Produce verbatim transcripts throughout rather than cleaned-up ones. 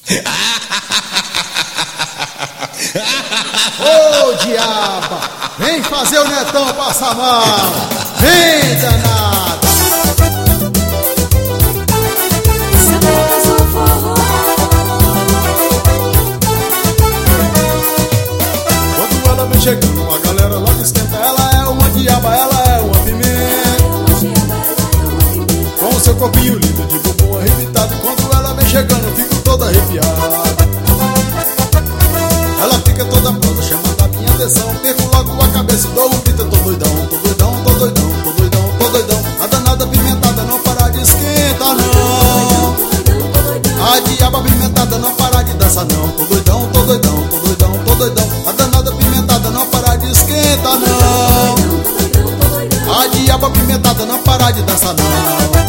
Ô diaba, vem fazer o netão passar mal. Vem danada. Quando ela vem chegando, a galera logo esquenta. Ela é uma diaba, ela é uma pimenta. Com o seu corpinho lindo de bumbum arrebitado. Quando ela vem chegando, eu fico toda arrepiada. Ela fica toda pronta, chamando a minha atenção. Perco logo a cabeça e dou um grito. Tô doidão, tô doidão, tô doidão, tô doidão, tô doidão. A danada pimentada não para de esquentar, não. A diaba pimentada não para de dançar, não. Tô doidão, tô doidão, tô doidão, tô doidão. A danada pimentada não para de esquentar, não. A diaba pimentada não para de dançar, não.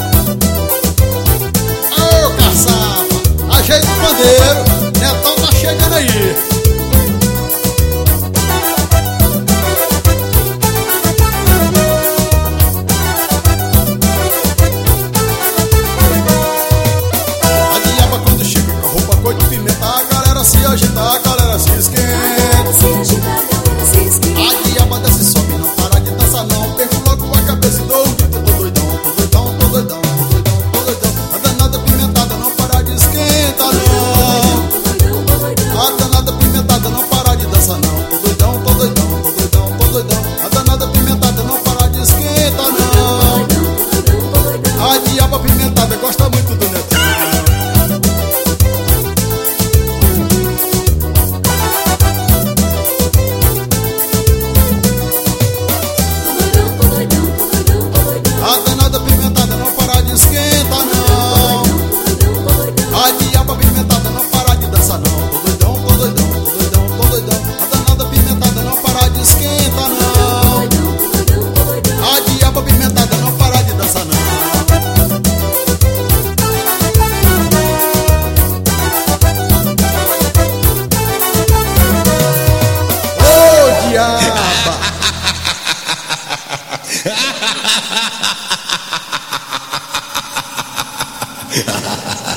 Ô caçapa, ajeita o pandeiro, Netão tá chegando aí. Se agita, a galera se esquenta. A diaba desce e sobe, não para de dançar não. Perco logo a cabeça e dou um grito. Tô doidão, tô doidão, tô doidão, tô doidão, tô doidão. A danada pimentada não para de esquentar, não. A danada pimentada não para de dançar não. Tô doidão, tô doidão, tô doidão, tô doidão. A danada pimentada não para de esquentar, não. A diaba pimentada gosta muito do Netão. Ha ha ha ha!